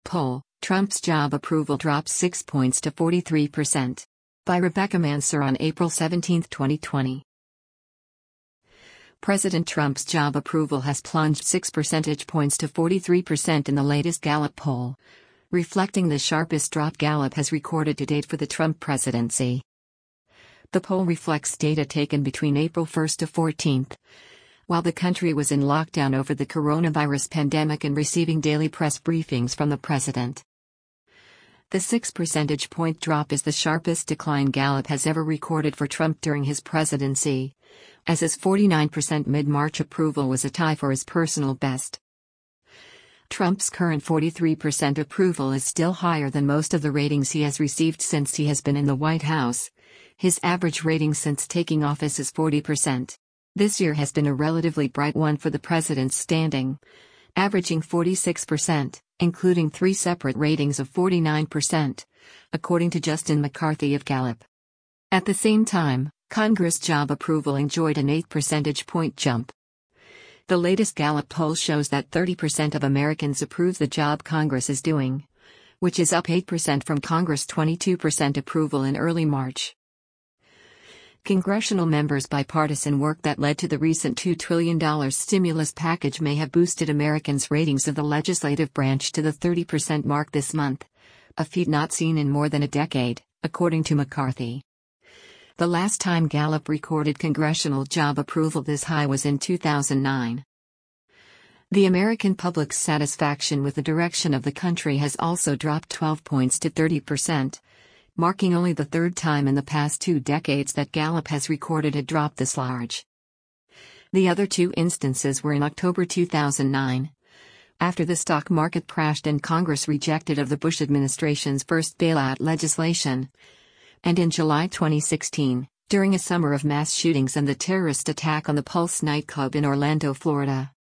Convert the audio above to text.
poll, Trump's job approval drops 6 points to 43%. By Rebecca Mansour on April 17, 2020. President Trump's job approval has plunged 6 percentage points to 43% in the latest Gallup poll, reflecting the sharpest drop Gallup has recorded to date for the Trump presidency. The poll reflects data taken between April 1 to 14, while the country was in lockdown over the coronavirus pandemic and receiving daily press briefings from the president. The 6 percentage point drop is the sharpest decline Gallup has ever recorded for Trump during his presidency, as his 49% mid-March approval was a tie for his personal best. Trump's current 43% approval is still higher than most of the ratings he has received since he has been in the White House. His average rating since taking office is 40%. This year has been a relatively bright one for the president's standing, averaging 46%, including 3 separate ratings of 49%, according to Justin McCarthy of Gallup. At the same time, Congress job approval enjoyed an 8 percentage point jump. The latest Gallup poll shows that 30% of Americans approve the job Congress is doing, which is up 8% from Congress' 22% approval in early March. Congressional members' bipartisan work that led to the recent $2 trillion stimulus package may have boosted Americans' ratings of the legislative branch to the 30% mark this month, a feat not seen in more than a decade, according to McCarthy. The last time Gallup recorded congressional job approval this high was in 2009. The American public's satisfaction with the direction of the country has also dropped 12 points to 30%. Marking only the third time in the past 2 decades that Gallup has recorded a drop this large. The other 2 instances were in October 2009, after the stock market crashed and Congress rejected of the Bush administration's first bailout legislation, and in July 2016, during a summer of mass shootings and the terrorist attack on the Pulse nightclub in Orlando, Florida.